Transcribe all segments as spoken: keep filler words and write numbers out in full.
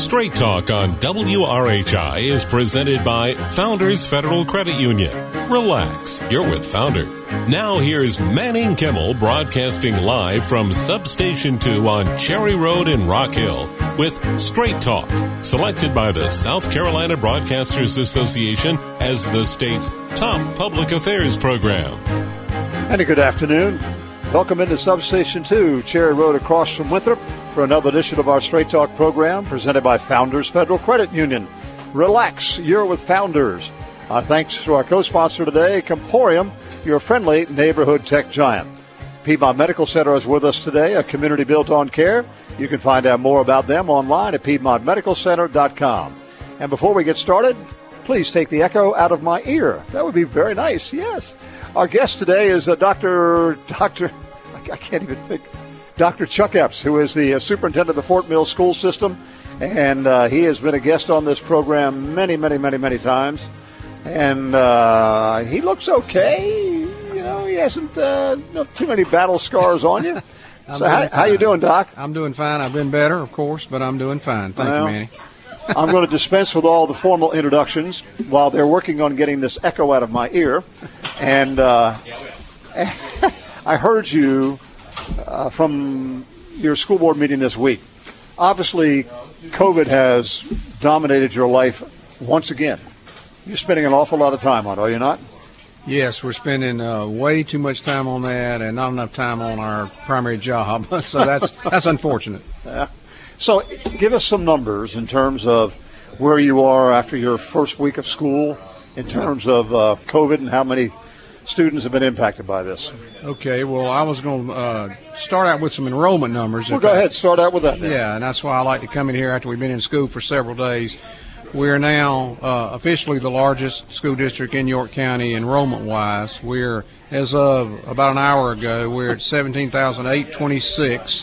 Straight Talk on W R H I is presented by Founders Federal Credit Union. Relax, you're with Founders. Now here's Manning Kimmel broadcasting live from Substation two on Cherry Road in Rock Hill with Straight Talk, selected by the South Carolina Broadcasters Association as the state's top public affairs program. And a good afternoon. Welcome into Substation two, Cherry Road across from Winthrop, for another edition of our Straight Talk program presented by Founders Federal Credit Union. Relax, you're with Founders. Uh, thanks to our co-sponsor today, Comporium, your friendly neighborhood tech giant. Piedmont Medical Center is with us today, a community built on care. You can find out more about them online at piedmont medical center dot com. And before we get started, please take the echo out of my ear. That would be very nice, yes. Our guest today is uh, Doctor Doctor I can't even think, Doctor Chuck Epps, who is the uh, superintendent of the Fort Mill School System, and uh, he has been a guest on this program many, many, many, many times. And uh, he looks okay. You know, he hasn't uh, not too many battle scars on you. So how, how you doing, Doc? I'm doing fine. I've been better, of course, but I'm doing fine. Thank well, you, Manny. I'm going to dispense with all the formal introductions while they're working on getting this echo out of my ear. And uh, I heard you uh, from your school board meeting this week. Obviously, COVID has dominated your life once again. You're spending an awful lot of time on it, are you not? Yes, we're spending uh, way too much time on that and not enough time on our primary job. So that's that's unfortunate. Yeah. So give us some numbers in terms of where you are after your first week of school, in terms of uh, COVID and how many students have been impacted by this. Okay, well, I was going to uh, start out with some enrollment numbers. Well, go I, ahead. Start out with that then. Yeah, and that's why I like to come in here after we've been in school for several days. We're now uh, officially the largest school district in York County enrollment-wise. We're, as of about an hour ago, we're at seventeen thousand eight hundred twenty-six.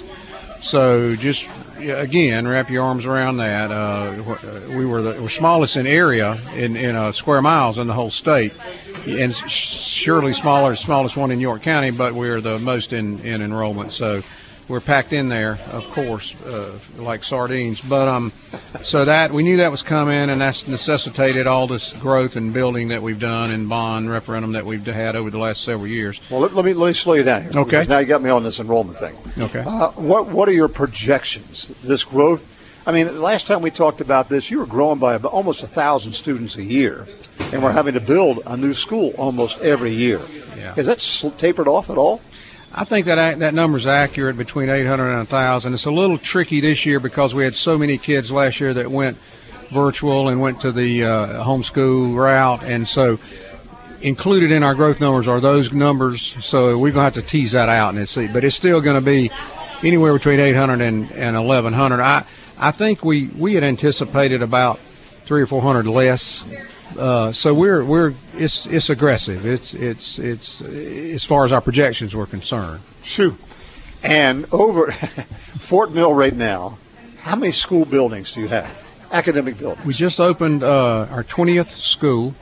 So just, again, wrap your arms around that. Uh, we were the we're smallest in area in, in uh, square miles in the whole state, and surely smaller, smallest one in York County, but we're the most in, in enrollment. So we're packed in there, of course, uh, like sardines. But um, so that we knew that was coming, and that's necessitated all this growth and building that we've done and bond referendum that we've had over the last several years. Well, let, let me let me slow you down here. Okay. Now you got me on this enrollment thing. Okay. Uh, what what are your projections? This growth. I mean, last time we talked about this, you were growing by about almost a thousand students a year, and we're having to build a new school almost every year. Yeah. Has that sl- tapered off at all? I think that that number is accurate, between eight hundred and one thousand. It's a little tricky this year because we had so many kids last year that went virtual and went to the uh, homeschool route, and so included in our growth numbers are those numbers. So we're going to have to tease that out and see, but it's still going to be anywhere between eight hundred and, and eleven hundred. I I think we we had anticipated about three or four hundred less. Uh, so we're we're it's it's aggressive. It's it's it's as far as our projections were concerned. Shoot. And over Fort Mill right now, how many school buildings do you have? Academic buildings. We just opened uh, our twentieth school.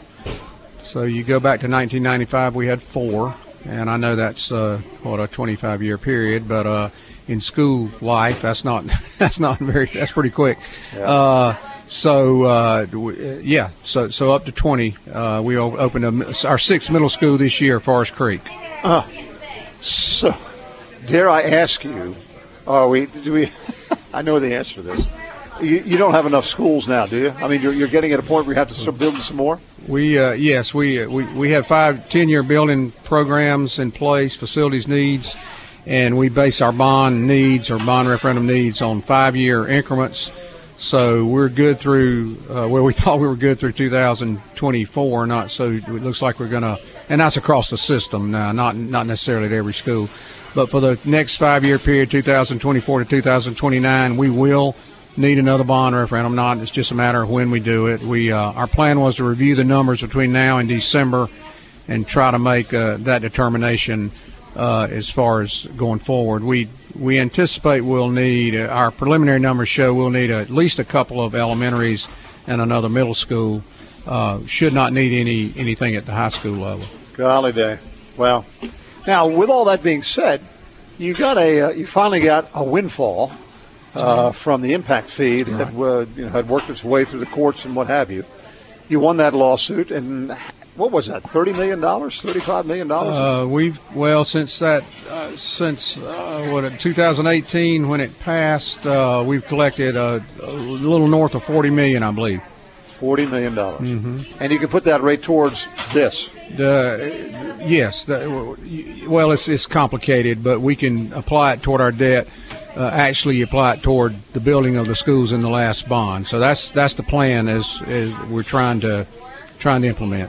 So you go back to nineteen ninety-five, we had four, and I know that's uh, what a twenty-five year period, but uh, in school life, that's not that's not very that's pretty quick. Yeah. Uh, So, uh, yeah, so so up to twenty. Uh, we opened a, our sixth middle school this year, Forest Creek. Uh, so, dare I ask you, are we, do we, I know the answer to this. You, you don't have enough schools now, do you? I mean, you're, you're getting at a point where you have to start building some more? We, uh, yes, we, we, we have five ten-year building programs in place, facilities needs, and we base our bond needs or bond referendum needs on five-year increments. So we're good through uh, well, we thought we were good through two thousand twenty-four. Not so. It looks like we're gonna, and that's across the system now, not not necessarily at every school, but for the next five-year period, two thousand twenty-four to two thousand twenty-nine, we will need another bond referendum. Not, it's just a matter of when we do it. We uh, our plan was to review the numbers between now and December, and try to make uh, that determination uh, as far as going forward. We we anticipate we'll need, uh, our preliminary numbers show we'll need a, at least a couple of elementaries and another middle school. Uh, should not need any anything at the high school level. Golly day. Well, now with all that being said, you got a uh, you finally got a windfall uh, from the impact fee that uh, you know, had worked its way through the courts and what have you. You won that lawsuit, and what was that? Thirty million dollars, thirty-five million dollars? Uh, we've well since that uh, since uh, what in two thousand eighteen when it passed, uh, we've collected a, a little north of forty million, I believe. Forty million dollars, mm-hmm. And you can put that right towards this. The, yes, the, well, it's it's complicated, but we can apply it toward our debt. Uh, actually, apply it toward the building of the schools in the last bond. So that's that's the plan as as we're trying to trying to implement.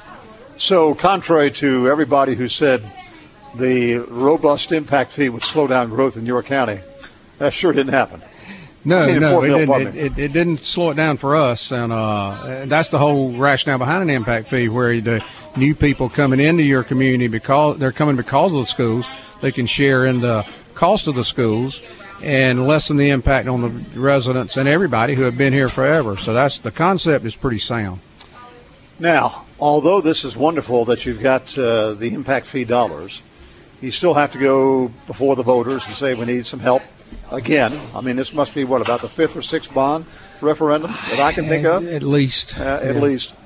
So, contrary to everybody who said the robust impact fee would slow down growth in York County, that sure didn't happen. No, I mean, no, it Mill, didn't. It, it, it didn't slow it down for us, and uh, that's the whole rationale behind an impact fee, where the new people coming into your community, because they're coming because of the schools, they can share in the cost of the schools and lessen the impact on the residents and everybody who have been here forever. So that's the concept is pretty sound. Now, although this is wonderful that you've got uh, the impact fee dollars, you still have to go before the voters and say we need some help. Again, I mean, this must be, what, about the fifth or sixth bond referendum that I can think of? At least. Uh, at yeah. least.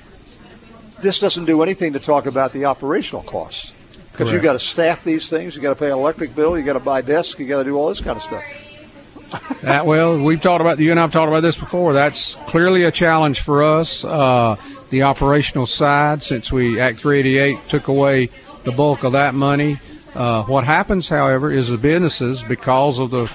This doesn't do anything to talk about the operational costs. Because you've got to staff these things. You've got to pay an electric bill. You've got to buy desks. You've got to do all this kind of stuff. That, well, we've talked about, you and I have talked about this before. That's clearly a challenge for us, uh, the operational side, since we, Act three eighty-eight took away the bulk of that money. Uh, what happens, however, is the businesses, because of the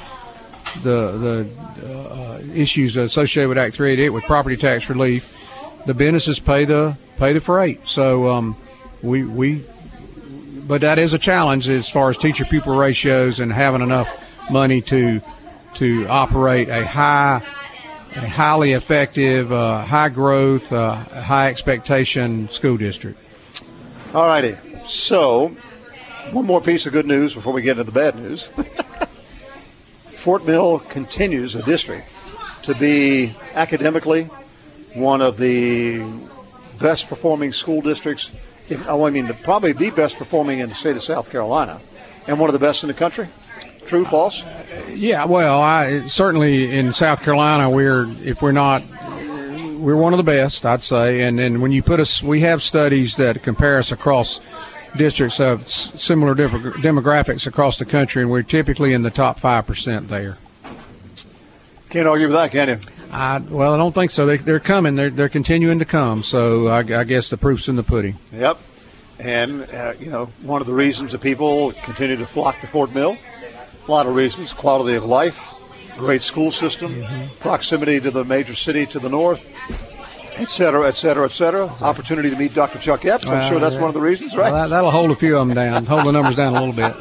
the the uh, issues associated with Act three eighty-eight with property tax relief, the businesses pay the pay the freight. So um, we we, but that is a challenge as far as teacher-pupil ratios and having enough money to to operate a high, a highly effective, uh, high growth, uh, high expectation school district. All righty. So, one more piece of good news before we get into the bad news. Fort Mill continues, a district, to be academically one of the best performing school districts. If, oh, I mean, probably the best performing in the state of South Carolina, and one of the best in the country. True, false? Yeah, well, I certainly in South Carolina, we're if we're not, we're one of the best, I'd say. And then when you put us, we have studies that compare us across districts of similar demographics across the country, and we're typically in the top five percent there. Can't argue with that, can you? I, well, I don't think so. They, they're coming. They're they're continuing to come. So I, I guess the proof's in the pudding. Yep. And uh, you know, one of the reasons that people continue to flock to Fort Mill, a lot of reasons: quality of life, great school system, mm-hmm. proximity to the major city to the north, et cetera, et cetera, et cetera. Opportunity to meet Doctor Chuck Epps. I'm well, sure that's yeah. one of the reasons, right? Well, that, that'll hold a few of them down, hold the numbers down a little bit.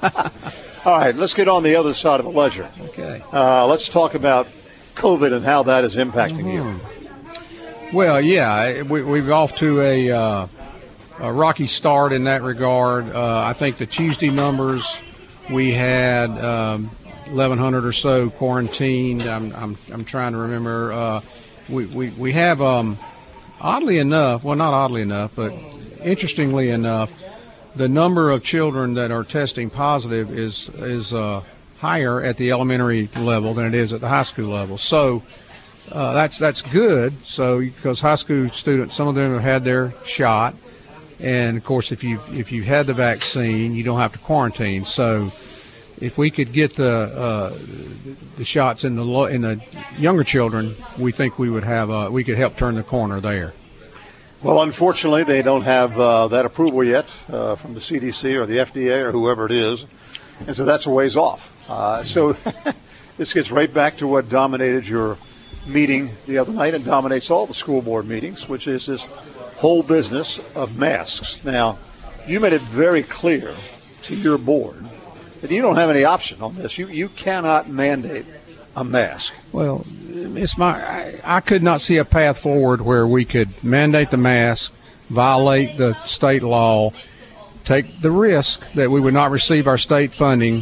All right, let's get on the other side of the ledger. Okay. Uh, let's talk about COVID and how that is impacting mm-hmm. you. Well, yeah, we, we're off to a, uh, a rocky start in that regard. Uh, I think the Tuesday numbers, we had um, eleven hundred or so quarantined. I'm, I'm, I'm trying to remember. Uh, we, we, we have, um, oddly enough, well, not oddly enough, but interestingly enough, the number of children that are testing positive is is uh, higher at the elementary level than it is at the high school level. So uh, that's that's good. So because high school students, some of them have had their shot, and of course, if you if you had the vaccine, you don't have to quarantine. So if we could get the uh, the shots in the lo- in the younger children, we think we would have uh, we could help turn the corner there. Well, unfortunately, they don't have uh, that approval yet uh, from the C D C or the F D A or whoever it is, and so that's a ways off. Uh, so this gets right back to what dominated your meeting the other night and dominates all the school board meetings, which is this whole business of masks. Now, you made it very clear to your board that you don't have any option on this. You you cannot mandate a mask. Well, it's my. I, I could not see a path forward where we could mandate the mask, violate the state law, take the risk that we would not receive our state funding,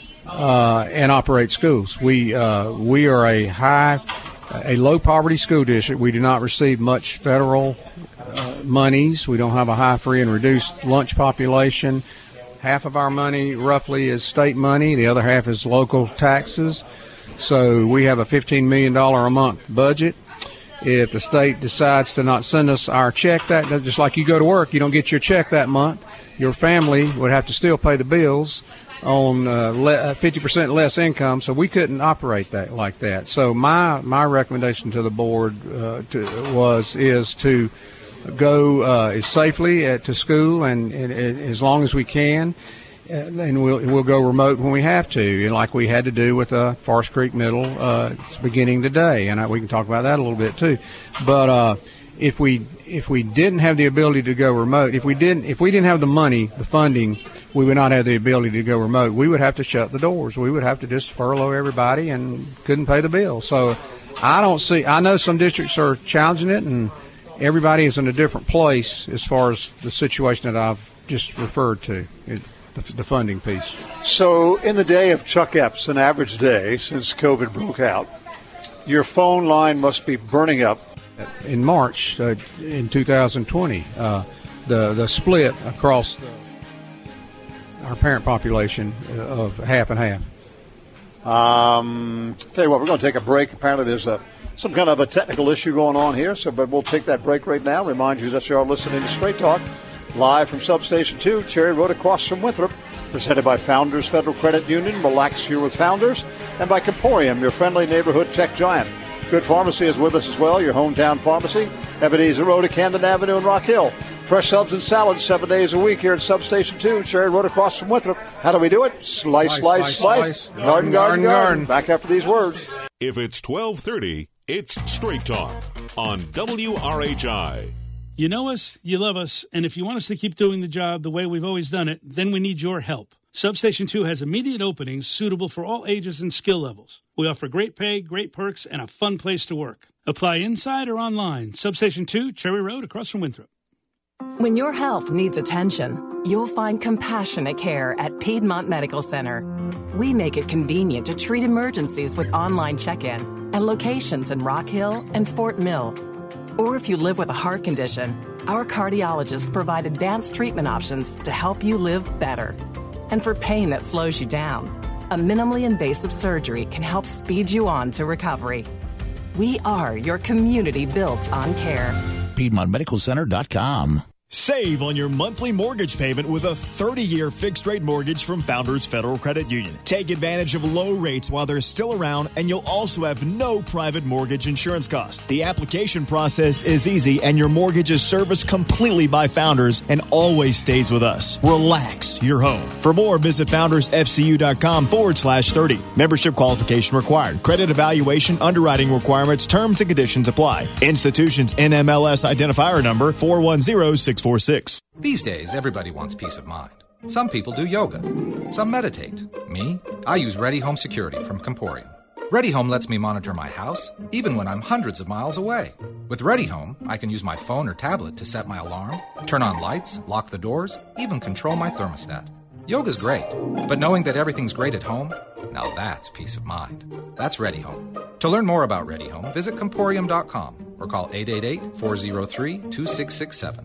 uh, and operate schools. We uh, we are a high, a low poverty school district. We do not receive much federal uh, monies. We don't have a high free and reduced lunch population. half of our money roughly is state money. The other half is local taxes. So we have a fifteen million dollars a month budget. If the state decides to not send us our check, that just like you go to work, you don't get your check that month, your family would have to still pay the bills on uh, le- fifty percent less income, so we couldn't operate that like that. So my my recommendation to the board uh, to, was is to go uh, as safely at, to school and, and, and as long as we can. And we'll we'll go remote when we have to, like we had to do with uh, Forest Creek Middle uh, beginning today, and I, we can talk about that a little bit too. But uh, if we if we didn't have the ability to go remote, if we didn't if we didn't have the money, the funding, we would not have the ability to go remote. We would have to shut the doors. We would have to just furlough everybody and couldn't pay the bill. So I don't see. I know some districts are challenging it, and everybody is in a different place as far as the situation that I've just referred to. It, The, the funding piece. So in the day of Chuck Epps, an average day since COVID broke out, your phone line must be burning up. In March uh, in two thousand twenty, uh, the the split across the, our parent population uh, of half and half. Um, tell you what, we're going to take a break. Apparently there's a some kind of a technical issue going on here, so but we'll take that break right now. Remind you that you are listening to Straight Talk. Live from Substation two, Cherry Road across from Winthrop, presented by Founders Federal Credit Union. Relax here with Founders. And by Comporium, your friendly neighborhood tech giant. Good Pharmacy is with us as well, your hometown pharmacy. Ebenezer Road at Camden Avenue in Rock Hill. Fresh subs and salads seven days a week here at Substation two, Cherry Road across from Winthrop. How do we do it? Slice, slice, slice. slice. slice. Garden, garden, garden, garden. Back after these words. If it's twelve thirty, it's Straight Talk on W R H I. You know us, you love us, and if you want us to keep doing the job the way we've always done it, then we need your help. Substation two has immediate openings suitable for all ages and skill levels. We offer great pay, great perks, and a fun place to work. Apply inside or online. Substation two, Cherry Road, across from Winthrop. When your health needs attention, you'll find compassionate care at Piedmont Medical Center. We make it convenient to treat emergencies with online check-in and locations in Rock Hill and Fort Mill. Or if you live with a heart condition, our cardiologists provide advanced treatment options to help you live better. And for pain that slows you down, a minimally invasive surgery can help speed you on to recovery. We are your community built on care. Piedmont Medical Center dot com. Save on your monthly mortgage payment with a thirty-year fixed-rate mortgage from Founders Federal Credit Union. Take advantage of low rates while they're still around, and you'll also have no private mortgage insurance costs. The application process is easy, and your mortgage is serviced completely by Founders and always stays with us. Relax your home. For more, visit foundersfcu.com forward slash 30. Membership qualification required. Credit evaluation, underwriting requirements, terms and conditions apply. Institution's N M L S identifier number four one zero six four six. These days, everybody wants peace of mind. Some people do yoga. Some meditate. Me? I use Ready Home Security from Comporium. Ready Home lets me monitor my house, even when I'm hundreds of miles away. With Ready Home, I can use my phone or tablet to set my alarm, turn on lights, lock the doors, even control my thermostat. Yoga's great, but knowing that everything's great at home, now that's peace of mind. That's Ready Home. To learn more about Ready Home, visit Comporium dot com or call eight eight eight, four zero three, two six six seven.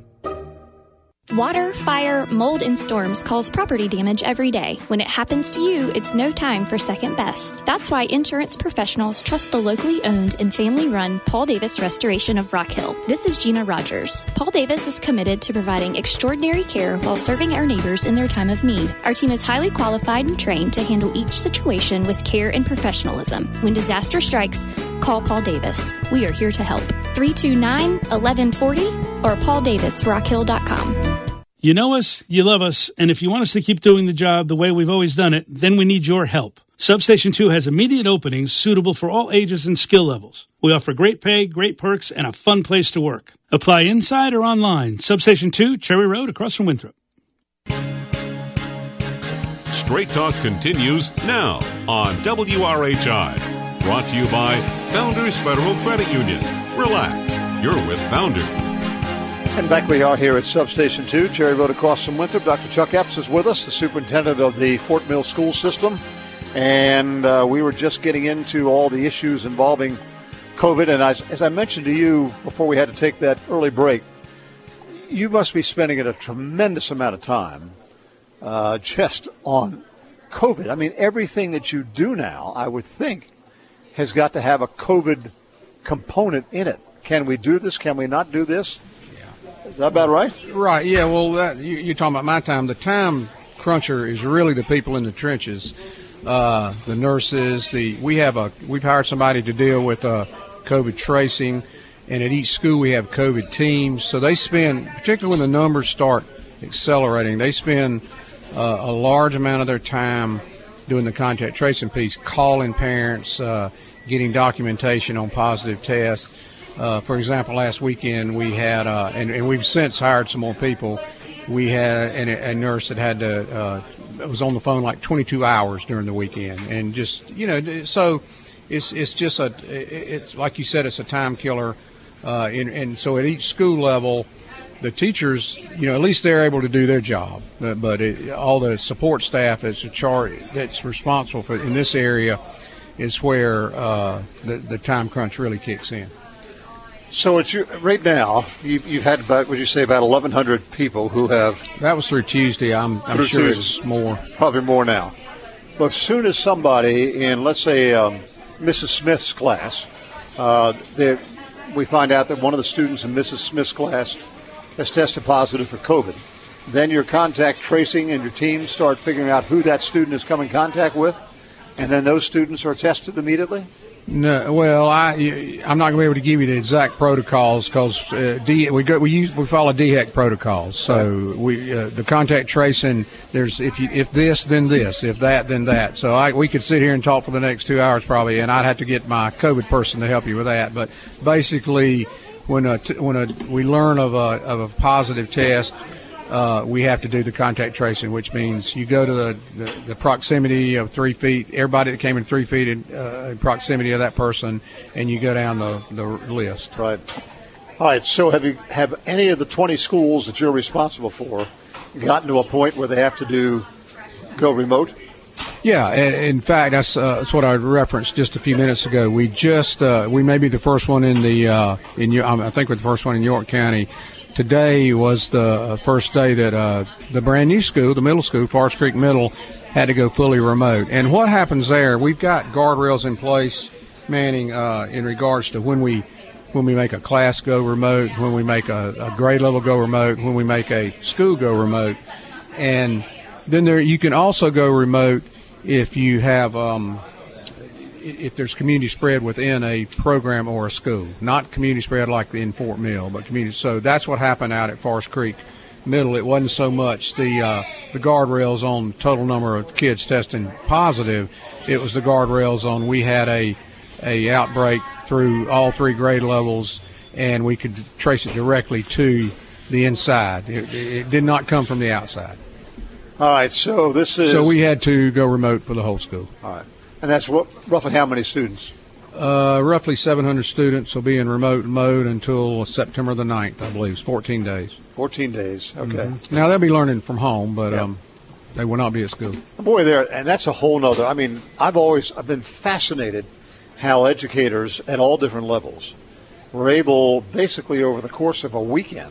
Water, fire, mold, and storms cause property damage every day. When it happens to you, it's no time for second best. That's why insurance professionals trust the locally owned and family-run Paul Davis Restoration of Rock Hill. This is Gina Rogers. Paul Davis is committed to providing extraordinary care while serving our neighbors in their time of need. Our team is highly qualified and trained to handle each situation with care and professionalism. When disaster strikes, call Paul Davis. We are here to help. three two nine, one one four zero or paul davis rock hill dot com. You know us, you love us, and if you want us to keep doing the job the way we've always done it, then we need your help. Substation two has immediate openings suitable for all ages and skill levels. We offer great pay, great perks, and a fun place to work. Apply inside or online. Substation two, Cherry Road, across from Winthrop. Straight Talk continues now on W R H I. Brought to you by Founders Federal Credit Union. Relax, you're with Founders. And back we are here at Substation two, Cherry Road across from Winthrop. Doctor Chuck Epps is with us, the superintendent of the Fort Mill School System. And uh, we were just getting into all the issues involving COVID. And as, as I mentioned to you before we had to take that early break, you must be spending a tremendous amount of time uh, just on COVID. I mean, everything that you do now, I would think, has got to have a COVID component in it. Can we do this? Can we not do this? Yeah. Is that about right? Right. Yeah. Well, that, you, you're talking about my time. The time cruncher is really the people in the trenches, uh, the nurses. The we have a we've hired somebody to deal with uh, COVID tracing, and at each school we have COVID teams. So they spend, particularly when the numbers start accelerating, they spend uh, a large amount of their time doing the contact tracing piece, calling parents, uh, getting documentation on positive tests. Uh, for example, last weekend we had, uh, and, and we've since hired some more people. We had an, a nurse that had to, uh, was on the phone like twenty-two hours during the weekend, and just, you know, so it's it's just a, it's like you said, it's a time killer, uh, and, and so at each school level, the teachers, you know, at least they're able to do their job, but, but it, all the support staff that's a chart that's responsible for in this area is where uh, the the time crunch really kicks in. So it's your, right now, you've, you've had about, would you say, about eleven hundred people who have... That was through Tuesday. I'm, I'm sure Tuesday. It's more. Probably more now. But as soon as somebody in, let's say, um, Missus Smith's class, uh, we find out that one of the students in Missus Smith's class has tested positive for COVID, then your contact tracing and your team start figuring out who that student has come in contact with, and then those students are tested immediately? No, well, I I'm not going to be able to give you the exact protocols because uh, D, we go we use we follow D H E C protocols. So we uh, the contact tracing. There's if you if this then this, if that then that. So I we could sit here and talk for the next two hours probably, and I'd have to get my COVID person to help you with that. But basically, when a when a we learn of a of a positive test, uh, we have to do the contact tracing, which means you go to the, the, the proximity of three feet, everybody that came in three feet in, uh, in proximity of that person, and you go down the, the list. Right. All right, so have you have any of the twenty schools that you're responsible for gotten to a point where they have to do go remote? Yeah, and in fact, that's, uh, that's what I referenced just a few minutes ago. We just, uh, we may be the first one in the, uh, in I think we're the first one in York County. Today was the first day that uh, the brand new school, the middle school, Forest Creek Middle, had to go fully remote. And what happens there, we've got guardrails in place, Manning, uh, in regards to when we when we make a class go remote, when we make a, a grade level go remote, when we make a school go remote. And then there you can also go remote if you have um, if there's community spread within a program or a school, not community spread like in Fort Mill, but community. So that's what happened out at Forest Creek Middle. It wasn't so much the uh, the guardrails on total number of kids testing positive. It was the guardrails on we had a a outbreak through all three grade levels, and we could trace it directly to the inside. It, it did not come from the outside. All right, so this is... So we had to go remote for the whole school. All right. And that's what, roughly how many students? Uh, roughly seven hundred students will be in remote mode until September the ninth, I believe. It's fourteen days. fourteen days, okay. Mm-hmm. Now, they'll be learning from home, but yeah. um, they will not be at school. Boy, there, and that's a whole nother... I mean, I've always I've been fascinated how educators at all different levels were able, basically over the course of a weekend,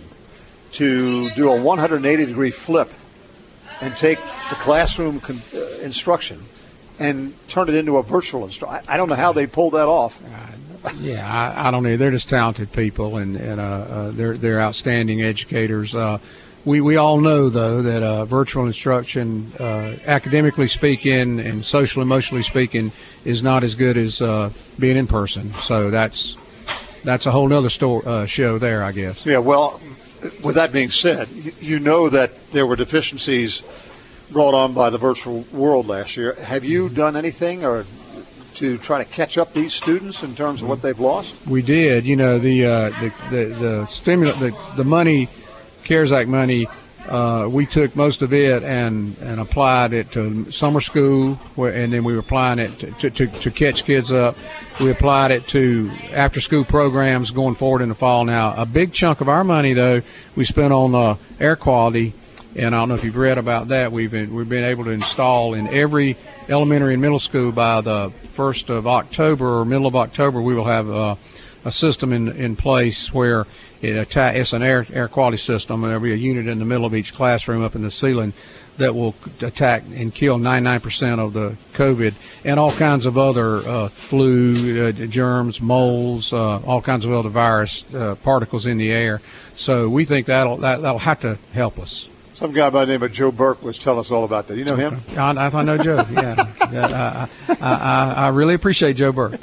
to do a one hundred eighty degree flip and take the classroom con- uh, instruction and turn it into a virtual instruction. I, I don't know how they pulled that off. Uh, yeah, I, I don't know. They're just talented people, and, and uh, uh, they're they're outstanding educators. Uh, we we all know though that uh, virtual instruction, uh, academically speaking and social emotionally speaking, is not as good as uh, being in person. So that's that's a whole other sto- uh, show there, I guess. Yeah. Well, with that being said, you, you know that there were deficiencies brought on by the virtual world last year. Have you done anything or to try to catch up these students in terms of what they've lost? We did. You know, the uh, the the, the stimulant, the, the money, CARES Act money, uh, we took most of it and, and applied it to summer school, where, and then we were applying it to, to, to, to catch kids up. We applied it to after-school programs going forward in the fall. Now, a big chunk of our money, though, we spent on uh, air quality. And I don't know if you've read about that. We've been, we've been able to install in every elementary and middle school by the first of October or middle of October, we will have uh, a system in in place where it atta- it's an air air quality system, and there'll be a unit in the middle of each classroom up in the ceiling that will attack and kill ninety-nine percent of the COVID and all kinds of other uh, flu, uh, germs, molds, uh, all kinds of other virus uh, particles in the air. So we think that'll that, that'll have to help us. Some guy by the name of Joe Burke was telling us all about that. You know him? I, I know Joe. Yeah, yeah I, I, I, I really appreciate Joe Burke.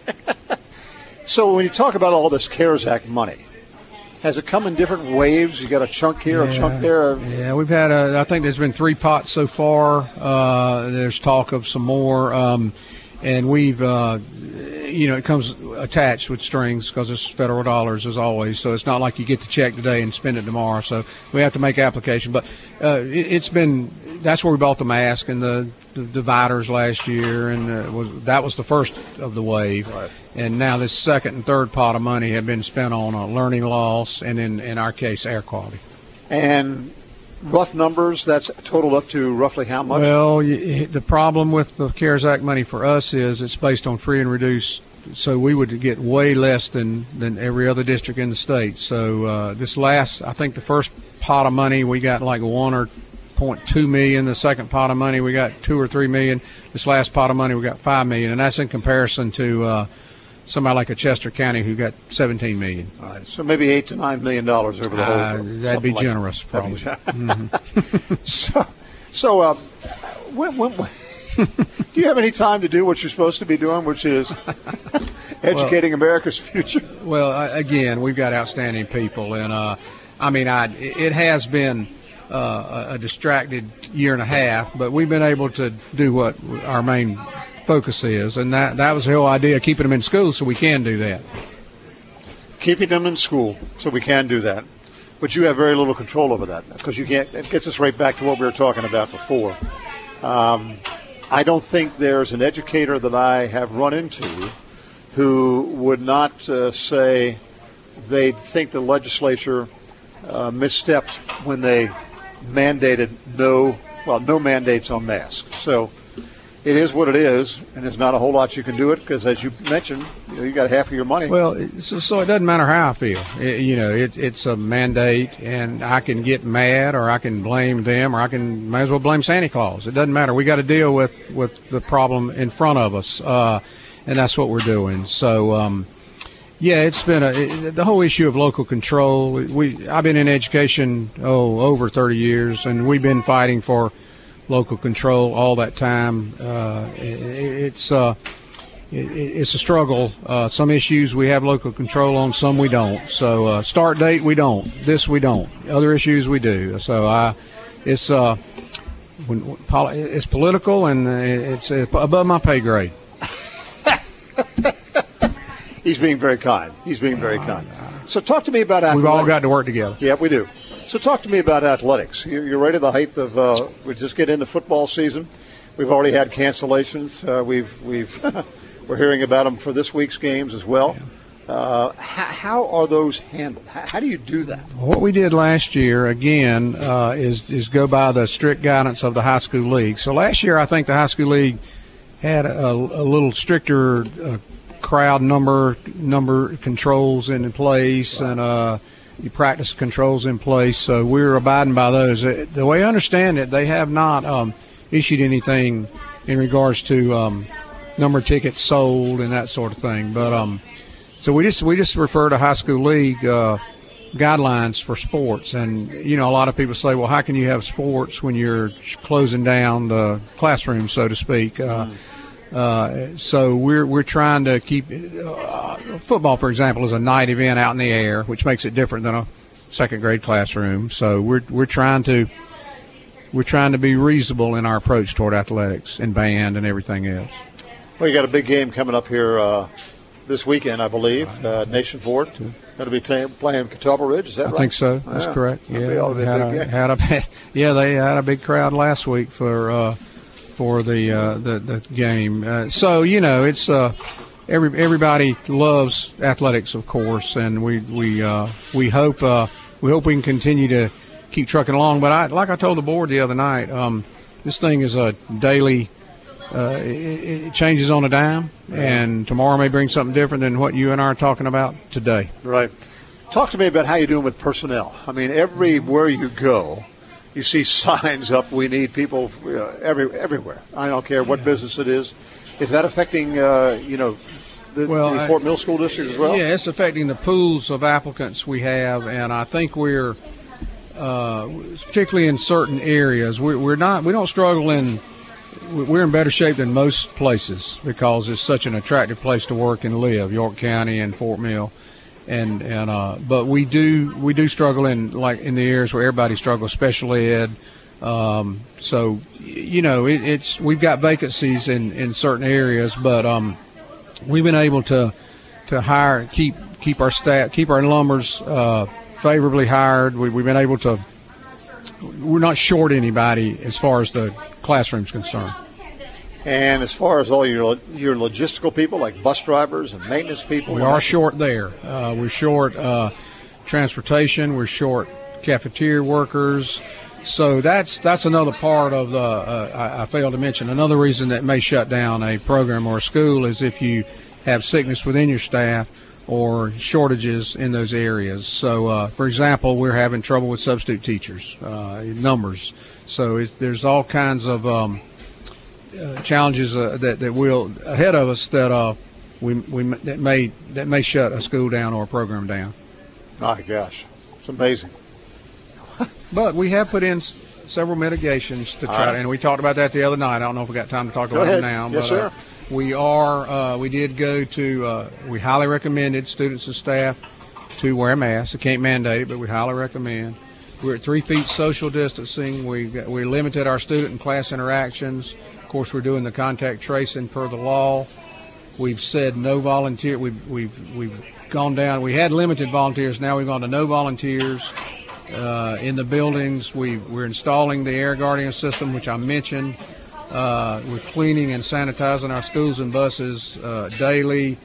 So when you talk about all this CARES Act money, has it come in different waves? You got a chunk here, yeah, a chunk there? Yeah, we've had a, I think there's been three pots so far. Uh, there's talk of some more. Um, and we've, uh, you know, it comes attached with strings because it's federal dollars as always. So it's not like you get the check today and spend it tomorrow. So we have to make application. But uh, it, it's been, that's where we bought the mask and the, the dividers last year. And uh, was, that was the first of the wave. Right. And now this second and third pot of money have been spent on uh, learning loss and, in, in our case, air quality. And rough numbers, that's totaled up to roughly how much? Well, you, the problem with the CARES Act money for us is it's based on free and reduced, so we would get way less than, than every other district in the state. So uh, this last, I think the first pot of money we got like one or point two million. The second pot of money we got two or three million. This last pot of money we got five million, and that's in comparison to uh, somebody like a Chester County who got seventeen million. All right, so maybe eight to nine million dollars over the whole. Uh, that'd be like generous, that. probably. Mm-hmm. so, so um, when, when, when, do you have any time to do what you're supposed to be doing, which is educating well, America's future? Well, I, again, we've got outstanding people, and uh, I mean, I it has been uh, a distracted year and a half, but we've been able to do what our main focus is, and that that was the whole idea, keeping them in school so we can do that. Keeping them in school so we can do that. But you have very little control over that because you can't. It gets us right back to what we were talking about before. Um, I don't think there's an educator that I have run into who would not uh, say they think the legislature uh, misstepped when they mandated no, well, no mandates on masks. So it is what it is, and there's not a whole lot you can do it because, as you mentioned, you know, you got half of your money. Well, so, so it doesn't matter how I feel. It, you know, it, it's a mandate, and I can get mad, or I can blame them, or I can might as well blame Santa Claus. It doesn't matter. We got to deal with with the problem in front of us, uh, and that's what we're doing. So, um, yeah, it's been a it, the whole issue of local control. We I've been in education oh over thirty years, and we've been fighting for local control all that time. Uh, it, it's uh, it, it's a struggle. Uh, some issues we have local control on, some we don't. So uh, start date we don't. This we don't. Other issues we do. So I, it's uh, when, it's political and it's above my pay grade. He's being very kind. He's being very kind. So talk to me about athletics. We've all got to work together. Yeah, we do. So talk to me about athletics. You're right at the height of, uh, we just get into football season. We've already had cancellations. Uh, we've, we've, we're hearing about them for this week's games as well. Uh, how, how are those handled? How, how do you do that? What we did last year, again, uh, is, is go by the strict guidance of the high school league. So last year, I think the high school league had a, a little stricter uh, crowd number, number controls in place, right. and, uh, you practice controls in place, so we're abiding by those. The way I understand it, they have not um, issued anything in regards to um, number of tickets sold and that sort of thing. But um, so we just we just refer to high school league uh, guidelines for sports. And you know, a lot of people say, well, how can you have sports when you're closing down the classroom, so to speak? Uh, mm. Uh, so we're we're trying to keep uh, football, for example, is a night event out in the air, which makes it different than a second grade classroom. So we're we're trying to we're trying to be reasonable in our approach toward athletics and band and everything else. Well, you got a big game coming up here uh, this weekend, I believe. Uh, Nation Ford going to be playing, playing Catawba Ridge. Is that I right? I think so. That's yeah. correct. Yeah, had a, had a yeah they had a big crowd last week for. Uh, for the uh, the, the game. Uh, so, you know, it's uh, every everybody loves athletics, of course, and we we uh, we hope uh, we hope we can continue to keep trucking along. But I, like I told the board the other night, um, this thing is a daily uh, it, it changes on a dime, and tomorrow may bring something different than what you and I are talking about today. Right. Talk to me about how you're doing with personnel. I mean, everywhere you go, you see signs up, we need people uh, every, everywhere. I don't care what business it is. Is that affecting, uh, you know, the, well, the Fort Mill School District as well? Yeah, it's affecting the pools of applicants we have, and I think we're, uh, particularly in certain areas, we're, we're not, we don't struggle in, we're in better shape than most places because it's such an attractive place to work and live, York County and Fort Mill. And and uh, but we do we do struggle in like in the areas where everybody struggles, special ed. Um, so you know it, it's we've got vacancies in, in certain areas, but um, we've been able to to hire keep keep our staff keep our numbers uh, favorably hired. We, we've been able to. We're not short anybody as far as the classroom's concerned. And as far as all your your logistical people, like bus drivers and maintenance people? We are short there. Uh, we're short uh, transportation. We're short cafeteria workers. So that's that's another part of the, uh, I, I failed to mention, another reason that may shut down a program or a school is if you have sickness within your staff or shortages in those areas. So, uh, for example, we're having trouble with substitute teachers, uh, numbers. So it's, there's all kinds of um, Uh, challenges uh, that that will ahead of us that uh we we that may that may shut a school down or a program down. My gosh, it's amazing. But we have put in s- several mitigations to try, right. to, and we talked about that the other night. I don't know if we got time to talk Go about ahead. it now. Yes, but, sir. Uh, we are uh, we did go to uh, we highly recommended students and staff to wear masks. I can't mandate it, but we highly recommend. We're at three feet social distancing. We got, we limited our student and class interactions. Of course, we're doing the contact tracing per the law. We've said no volunteer. We've we've we've gone down. We had limited volunteers. Now we've gone to no volunteers uh, in the buildings. We we're installing the Air Guardian system, which I mentioned. Uh, we're cleaning and sanitizing our schools and buses uh, daily.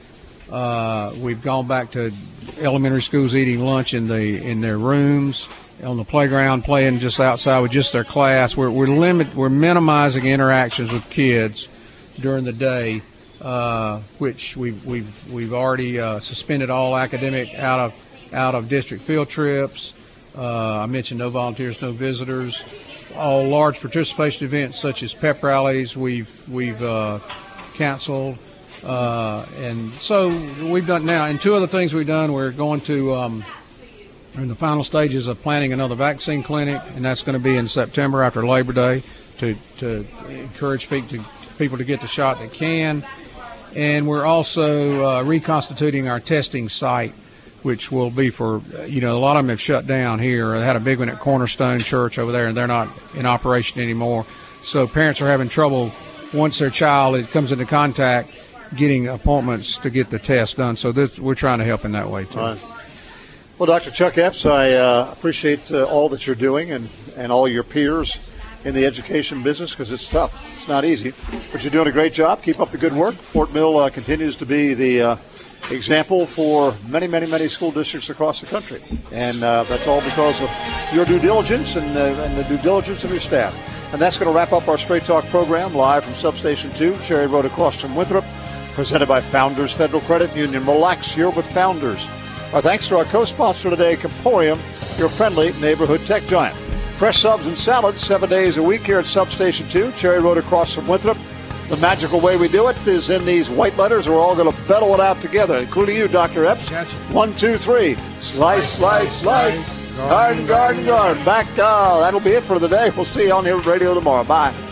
Uh, we've gone back to elementary schools eating lunch in the in their rooms, on the playground, playing just outside with just their class. We're we're limit we're minimizing interactions with kids during the day, uh, which we've we've we've already uh, suspended all academic out of out of district field trips. Uh, I mentioned no volunteers, no visitors. All large participation events such as pep rallies we've we've uh, canceled. Uh, and so we've done now, and two other things we've done, we're going to, um, we're in the final stages of planning another vaccine clinic, and that's going to be in September after Labor Day to, to encourage people to, people to get the shot that can. And we're also uh, reconstituting our testing site, which will be for, you know, a lot of them have shut down here. They had a big one at Cornerstone Church over there, and they're not in operation anymore. So parents are having trouble once their child it comes into contact getting appointments to get the test done. So this, we're trying to help in that way, too. Right. Well, Doctor Chuck Epps, I uh, appreciate uh, all that you're doing and, and all your peers in the education business because it's tough. It's not easy. But you're doing a great job. Keep up the good work. Fort Mill uh, continues to be the uh, example for many, many, many school districts across the country. And uh, that's all because of your due diligence and, uh, and the due diligence of your staff. And that's going to wrap up our Straight Talk program live from Substation two, Cherry Road across from Winthrop. Presented by Founders Federal Credit Union. Relax, you're with Founders. Our thanks to our co-sponsor today, Comporium, your friendly neighborhood tech giant. Fresh subs and salads seven days a week here at Substation two, Cherry Road across from Winthrop. The magical way we do it is in these white letters. We're all going to bellow it out together, including you, Doctor Epps. Gotcha. One, two, three. Slice, slice, slice. Garden, garden, garden. Back. Uh, that'll be it for the day. We'll see you on your radio tomorrow. Bye.